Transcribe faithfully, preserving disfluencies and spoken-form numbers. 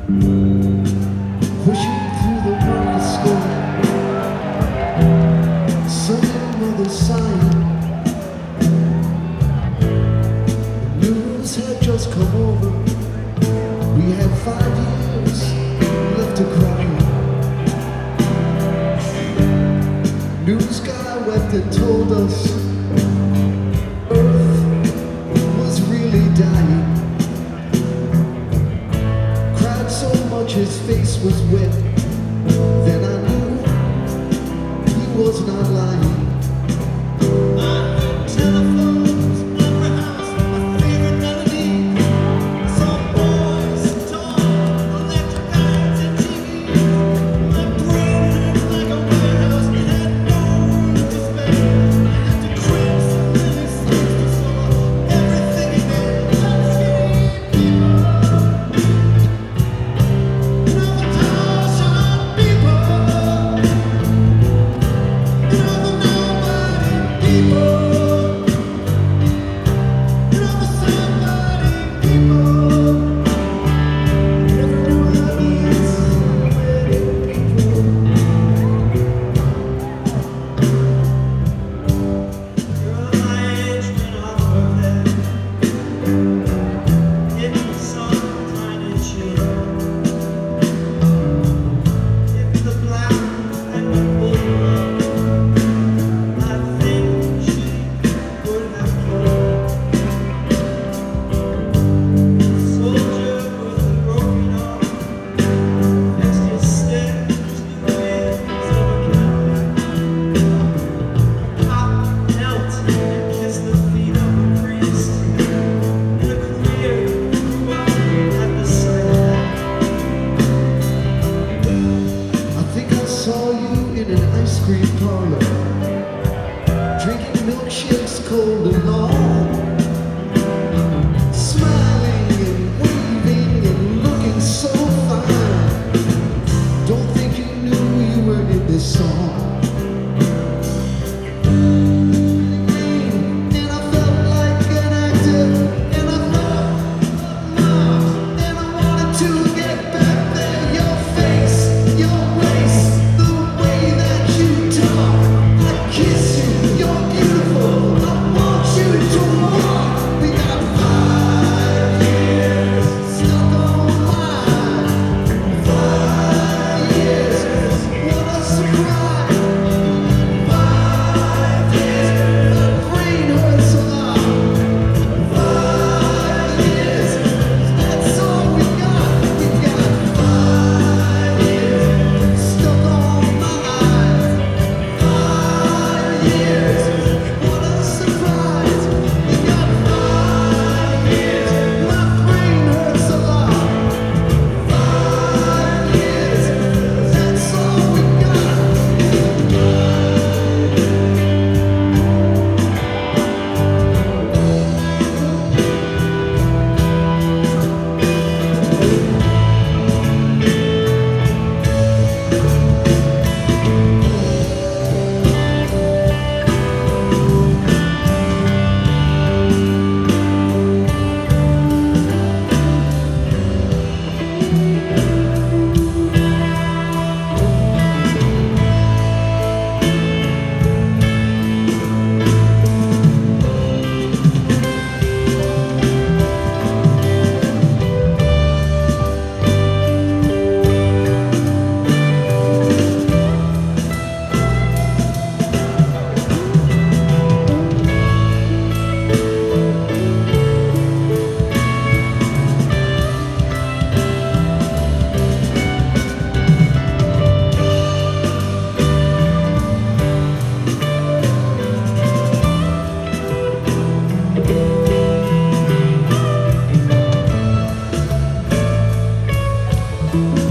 Pushing through the market square, Sunday mother sighing. The news had just come over. We had five years left to cry. News guy wept and told us Earth was really dying. Cried so much his face was wet. Then I knew he was not lying. Milkshakes cold and long, smiling and waving and looking so fine. Don't think you knew you were in this song. And I felt like an actor, and I thought, Mom, and I wanted to get back there. Your face, your waist, the way that you talk. I kiss you, you're beautiful. I want you to walk. We got five years stuck on mine. Five years, what a surprise. Five years, my brain hurts a lot. Five years, that's all we got. We got five years stuck on mine. Five years, what a surprise. We got five years, my brain hurts a lot. Five years, that's all we got. Thank you.